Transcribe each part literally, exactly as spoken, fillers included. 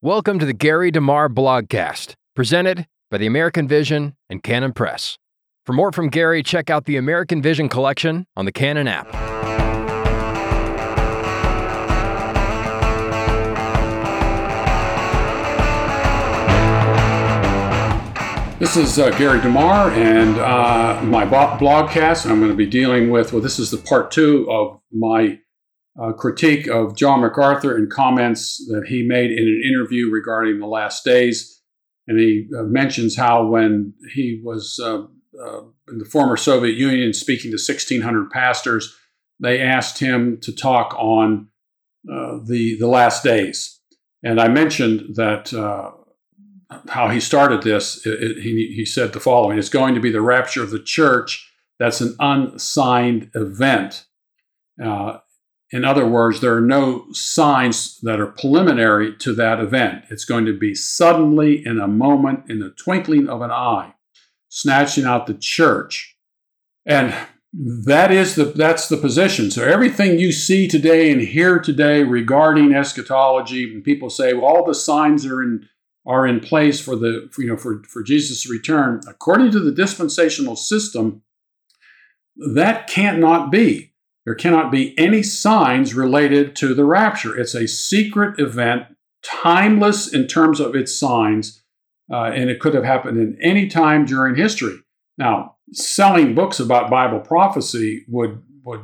Welcome to the Gary DeMar Blogcast, presented by the American Vision and Canon Press. For more from Gary, check out the American Vision collection on the Canon app. This is uh, Gary DeMar and uh, my blogcast. I'm going to be dealing with, well, this is the part two of my uh, critique of John MacArthur and comments that he made in an interview regarding the last days. And he uh, mentions how when he was uh, uh, in the former Soviet Union speaking to sixteen hundred pastors, they asked him to talk on uh, the, the last days. And I mentioned that uh, how he started this, it, it, he, he said the following: it's going to be the rapture of the church. That's an unsigned event. Uh, in other words, there are no signs that are preliminary to that event. It's going to be suddenly, in a moment, in the twinkling of an eye, snatching out the church. And that is the that's the position. So everything you see today and hear today regarding eschatology, and people say, well, all the signs are in are in place for the for, you know for, for Jesus' return. According to the dispensational system, that can't not be. There cannot be any signs related to the rapture. It's a secret event, timeless in terms of its signs, uh, and it could have happened in any time during history. Now, selling books about Bible prophecy would would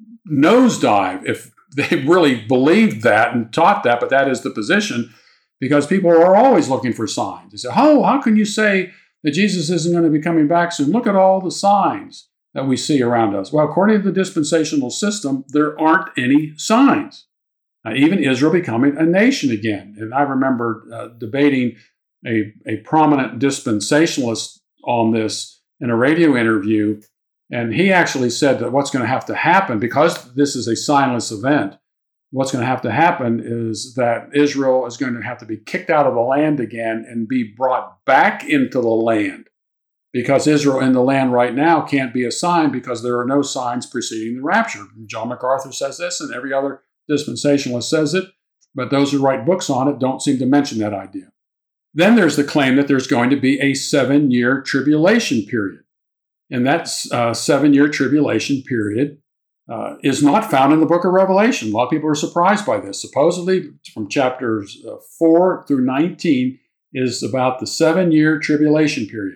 nosedive if they really believed that and taught that, but that is the position. Because people are always looking for signs. They say, oh, how can you say that Jesus isn't going to be coming back soon? Look at all the signs that we see around us. Well, according to the dispensational system, there aren't any signs. Uh, even Israel becoming a nation again. And I remember uh, debating a, a prominent dispensationalist on this in a radio interview, and he actually said that what's going to have to happen, because this is a signless event, what's going to have to happen is that Israel is going to have to be kicked out of the land again and be brought back into the land, because Israel in the land right now can't be a sign because there are no signs preceding the rapture. John MacArthur says this, and every other dispensationalist says it, but those who write books on it don't seem to mention that idea. Then there's the claim that there's going to be a seven-year tribulation period, and that uh, seven-year tribulation period Uh, is not found in the book of Revelation. A lot of people are surprised by this. Supposedly, from chapters uh, four through nineteen is about the seven-year tribulation period.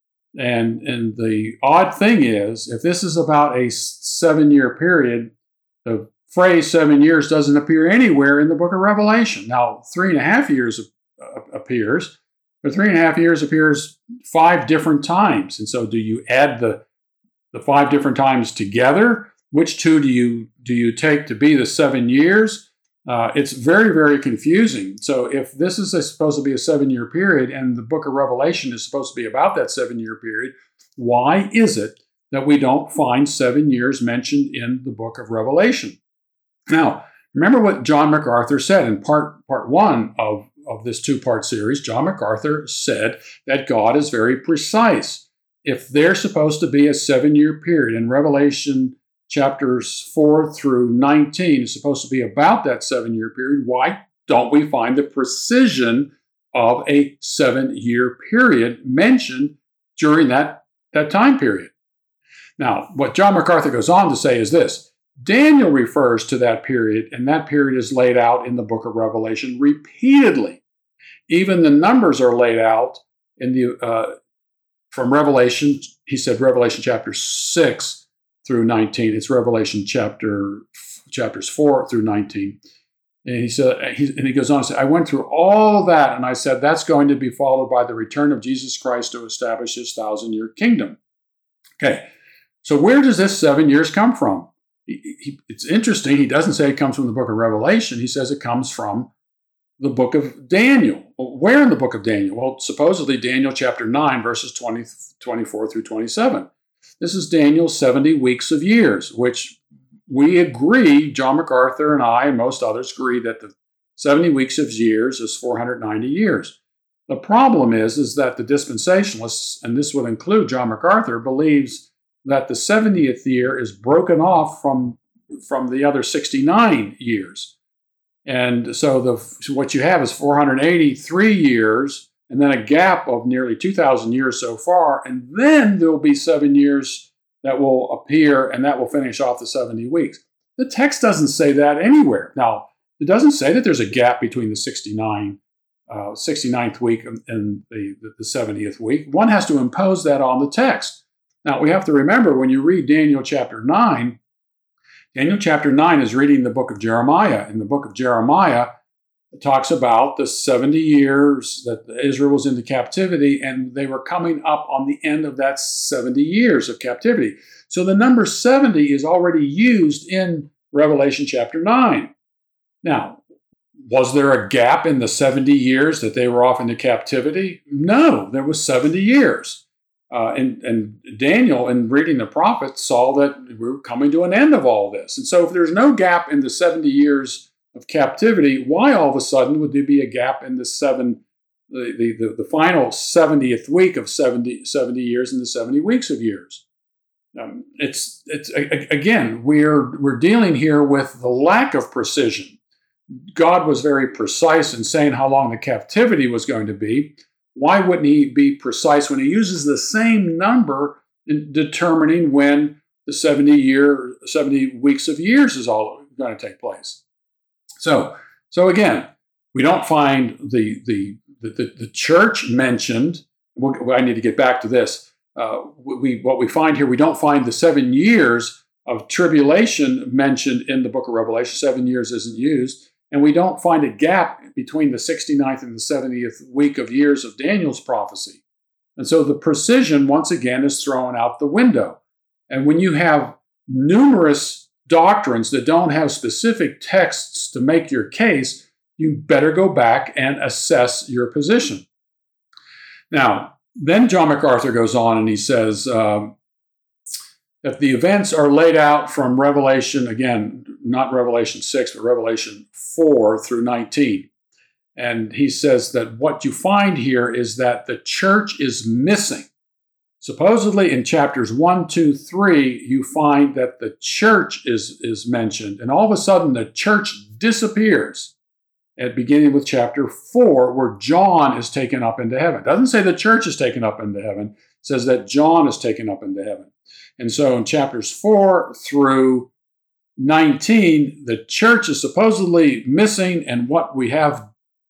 And, and the odd thing is, if this is about a seven-year period, the phrase seven years doesn't appear anywhere in the book of Revelation. Now, three and a half years uh, appears, but three and a half years appears five different times. And so do you add the, the five different times together? Which two do you do you take to be the seven years? Uh, it's very, very confusing. So if this is a, supposed to be a seven-year period and the book of Revelation is supposed to be about that seven-year period, why is it that we don't find seven years mentioned in the book of Revelation? Now, remember what John MacArthur said in part, part one of, of this two-part series. John MacArthur said that God is very precise. If there's supposed to be a seven-year period in Revelation chapters four through nineteen is supposed to be about that seven-year period, why don't we find the precision of a seven-year period mentioned during that, that time period? Now, what John MacArthur goes on to say is this: Daniel refers to that period, and that period is laid out in the book of Revelation repeatedly. Even the numbers are laid out in the uh, from Revelation. He said Revelation chapter six through nineteen. It's Revelation chapter chapters four through nineteen. And he said, he, and he goes on to say, I went through all of that, and I said, that's going to be followed by the return of Jesus Christ to establish his thousand-year kingdom. Okay, so where does this seven years come from? He, he, it's interesting. He doesn't say it comes from the book of Revelation. He says it comes from the book of Daniel. Well, where in the book of Daniel? Well, supposedly Daniel chapter nine, verses twenty, twenty-four through twenty-seven. This is Daniel's seventy weeks of years, which we agree, John MacArthur and I and most others agree that the seventy weeks of years is four hundred ninety years. The problem is, is that the dispensationalists, and this would include John MacArthur, believes that the seventieth year is broken off from, from the other sixty-nine years. And so the so what you have is four hundred eighty-three years, and then a gap of nearly two thousand years so far, and then there will be seven years that will appear, and that will finish off the seventy weeks. The text doesn't say that anywhere. Now, it doesn't say that there's a gap between the sixty-nine, uh, sixty-ninth week and the, the seventieth week. One has to impose that on the text. Now, we have to remember when you read Daniel chapter nine, Daniel chapter nine is reading the book of Jeremiah. In the book of Jeremiah, it talks about the seventy years that Israel was into captivity, and they were coming up on the end of that seventy years of captivity. So the number seventy is already used in Revelation chapter nine. Now, was there a gap in the seventy years that they were off into captivity? No, there was seventy years. Uh, and, and Daniel, in reading the prophets, saw that we were coming to an end of all this. And so if there's no gap in the seventy years of captivity, why all of a sudden would there be a gap in the seven, the, the, the, the final seventieth week of seventy, seventy years and the seventy weeks of years? Um, it's it's again, we're we're dealing here with the lack of precision. God was very precise in saying how long the captivity was going to be. Why wouldn't he be precise when he uses the same number in determining when the seventy year, seventy weeks of years is all going to take place? So, so again, we don't find the the the, the church mentioned. I need to get back to this. Uh, we what we find here, we don't find the seven years of tribulation mentioned in the book of Revelation. Seven years isn't used. And we don't find a gap between the sixty-ninth and the seventieth week of years of Daniel's prophecy. And so the precision, once again, is thrown out the window. And when you have numerous doctrines that don't have specific texts to make your case, you better go back and assess your position. Now, then John MacArthur goes on and he says, um, that the events are laid out from Revelation, again, not Revelation six, but Revelation four through nineteen. And he says that what you find here is that the church is missing. Supposedly in chapters one, two, three, you find that the church is, is mentioned, and all of a sudden the church disappears. At beginning with chapter four, where John is taken up into heaven. It doesn't say the church is taken up into heaven. It says that John is taken up into heaven. And so in chapters four through nineteen, the church is supposedly missing, and what we have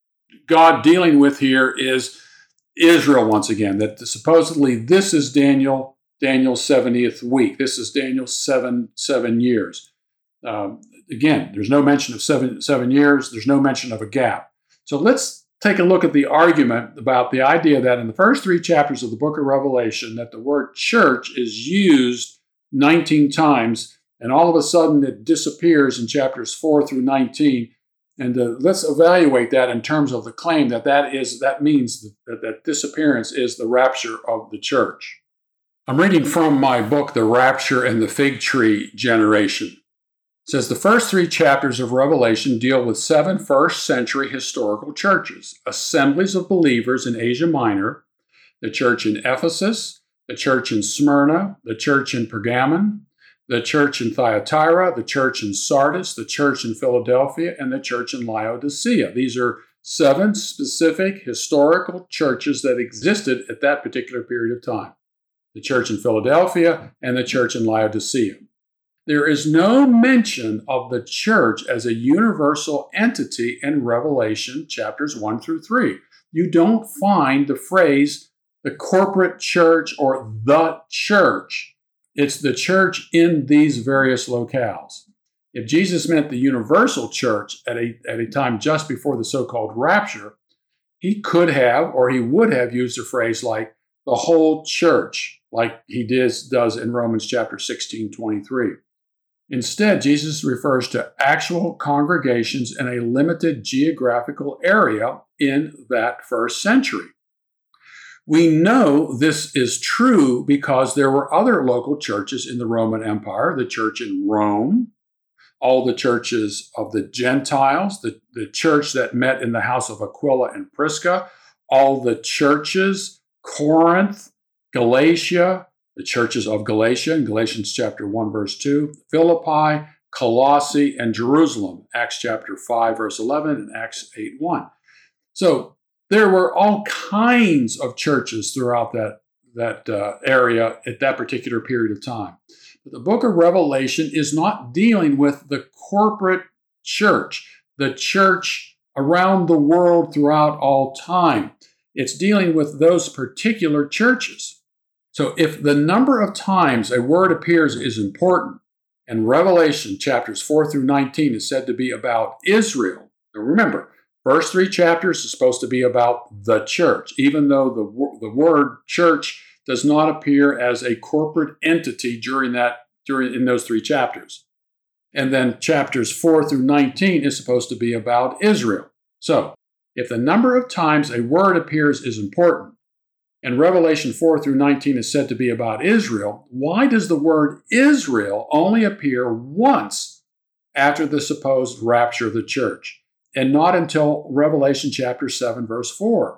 God dealing with here is Israel once again, that supposedly this is Daniel, Daniel's seventieth week. This is Daniel's seven, seven years. Um, again, there's no mention of seven, seven years. There's no mention of a gap. So let's take a look at the argument about the idea that in the first three chapters of the book of Revelation, that the word church is used nineteen times, and all of a sudden it disappears in chapters four through nineteen. And uh, let's evaluate that in terms of the claim that that is that means that that disappearance is the rapture of the church. I'm reading from my book, The Rapture and the Fig Tree Generation. It says the first three chapters of Revelation deal with seven first century historical churches, assemblies of believers in Asia Minor, the church in Ephesus, the church in Smyrna, the church in Pergamon, the church in Thyatira, the church in Sardis, the church in Philadelphia, and the church in Laodicea. These are seven specific historical churches that existed at that particular period of time. The church in Philadelphia and the church in Laodicea. There is no mention of the church as a universal entity in Revelation chapters one through three. You don't find the phrase the corporate church or the church. It's the church in these various locales. If Jesus meant the universal church at a, at a time just before the so-called rapture, he could have or he would have used a phrase like the whole church, like he does, does in Romans chapter sixteen, twenty-three. Instead, Jesus refers to actual congregations in a limited geographical area in that first century. We know this is true because there were other local churches in the Roman Empire, the church in Rome, all the churches of the Gentiles, the, the church that met in the house of Aquila and Prisca, all the churches, Corinth, Galatia, the churches of Galatia in Galatians chapter one, verse two, Philippi, Colossae, and Jerusalem, Acts chapter five, verse eleven, and Acts eight, one. So there were all kinds of churches throughout that, that uh, area at that particular period of time. But the book of Revelation is not dealing with the corporate church, the church around the world throughout all time. It's dealing with those particular churches. So if the number of times a word appears is important, and Revelation chapters four through nineteen is said to be about Israel. Now remember, first three chapters is supposed to be about the church, even though the, the word church does not appear as a corporate entity during that during in those three chapters. And then chapters four through nineteen is supposed to be about Israel. So, if the number of times a word appears is important, and Revelation four through nineteen is said to be about Israel, why does the word Israel only appear once after the supposed rapture of the church, and not until Revelation chapter seven, verse four?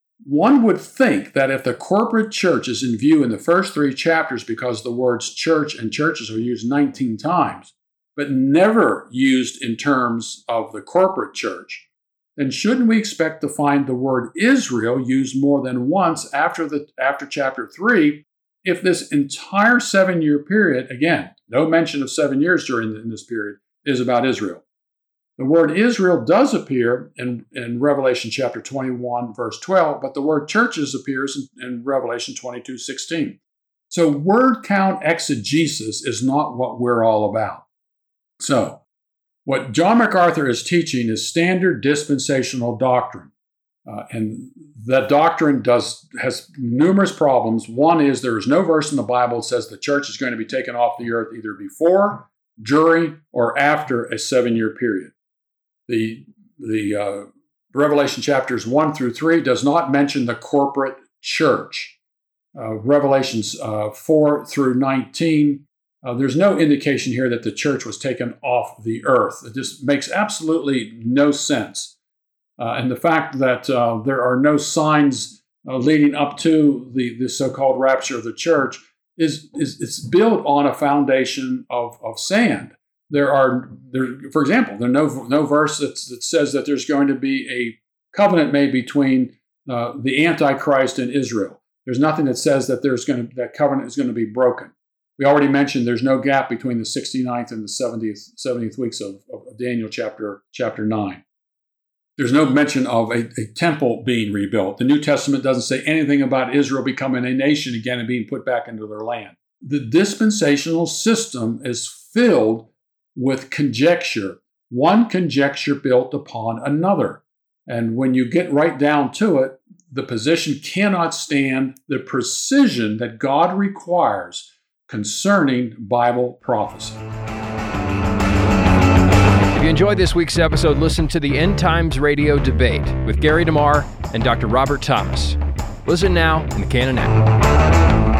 One would think that if the corporate church is in view in the first three chapters because the words church and churches are used nineteen times, but never used in terms of the corporate church, then shouldn't we expect to find the word Israel used more than once after the after chapter three if this entire seven-year period, again, no mention of seven years during in this period, is about Israel? The word Israel does appear in, in Revelation chapter twenty-one, verse twelve, but the word churches appears in, in Revelation twenty-two, sixteen. So word count exegesis is not what we're all about. So, what John MacArthur is teaching is standard dispensational doctrine. Uh, and that doctrine does has numerous problems. One is there is no verse in the Bible that says the church is going to be taken off the earth either before, during, or after a seven-year period. The, the uh, Revelation chapters one through three does not mention the corporate church. Uh, Revelations uh, four through nineteen, Uh, there's no indication here that the church was taken off the earth. It just makes absolutely no sense. Uh, and the fact that uh, there are no signs uh, leading up to the, the so-called rapture of the church is, is it's built on a foundation of, of sand. There are, there, for example, there's no, no verse that, that says that there's going to be a covenant made between uh, the Antichrist and Israel. There's nothing that says that there's going to, that covenant is going to be broken. We already mentioned there's no gap between the sixty-ninth and the seventieth, seventieth weeks of, of Daniel chapter, chapter nine. There's no mention of a, a temple being rebuilt. The New Testament doesn't say anything about Israel becoming a nation again and being put back into their land. The dispensational system is filled with conjecture, one conjecture built upon another. And when you get right down to it, the position cannot stand the precision that God requires concerning Bible prophecy. If you enjoyed this week's episode, listen to the End Times Radio Debate with Gary DeMar and Doctor Robert Thomas. Listen now in the Canon app.